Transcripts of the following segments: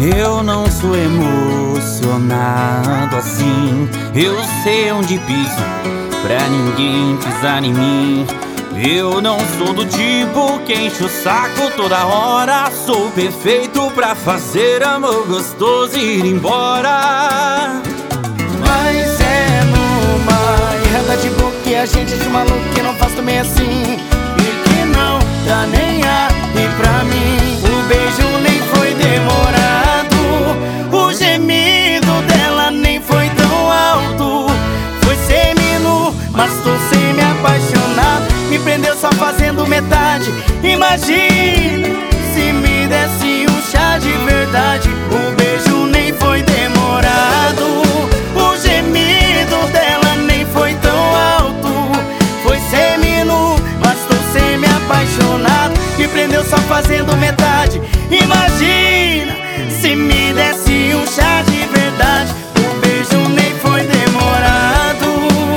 Eu não sou emocionado assim. Eu sei onde piso pra ninguém pisar em mim. Eu não sou do tipo que enche o saco toda hora. Sou perfeito pra fazer amor gostoso e ir embora. Mas é numa errada de boca que a gente de maluco que não faz também assim, e que não tá nem aí pra mim. O beijo nem foi demorado, o gemido dela nem foi tão alto. Foi semi-nu, mas tô semi-apaixonado. Me prendeu só fazendo metade. Imagina se me desse um chá de verdade. O beijo nem foi demorado, o gemido dela nem foi tão alto. Foi semi-nu, mas tô semi-apaixonado. Me prendeu só fazendo metade. Imagina se me desse um chá de verdade. O beijo nem foi demorado.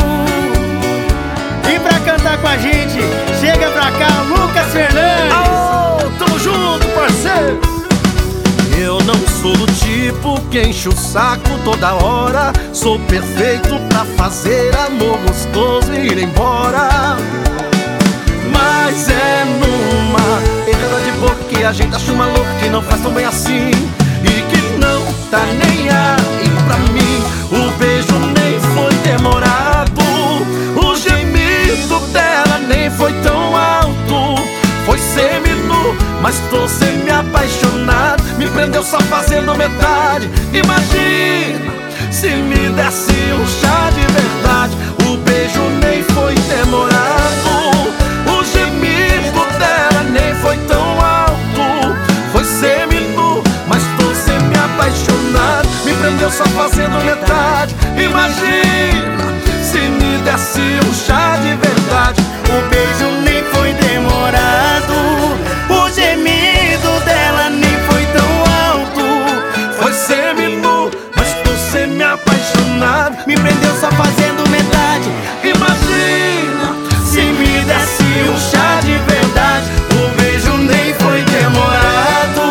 E pra cantar com a gente, chega pra cá, Lucas Fernandes. Aô, tamo junto, parceiro. Eu não sou do tipo que enche o saco toda hora. Sou perfeito pra fazer amor gostoso e ir embora. Mas é numa errada de boca que a gente acha maluco que não faz tão bem assim, e que não tá nem aí pra mim. O beijo nem foi demorado, o gemido dela nem foi tão alto. Foi semi-nu, mas tô semi-apaixonado. Me prendeu só fazendo metade. Imagina se me desse um chá de verdade. O beijo nem foi demorado, o gemido dela nem foi tão alto. Foi semi-nu, mas tô semi-apaixonado. Me prendeu só fazendo metade. Imagina se me desse um chá de verdade. O beijo nem foi demorado, o gemido dela nem foi tão alto. Foi semi-nu, mas tô semi-apaixonado. Me prendeu só fazendo metade. Imagina Se me desse um chá de verdade. O beijo nem foi demorado.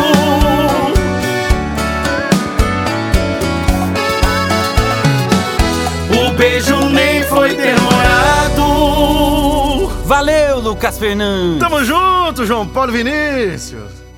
O beijo nem foi demorado. Valeu, Lucas Fernandes. Tamo junto, João Paulo Vinícius.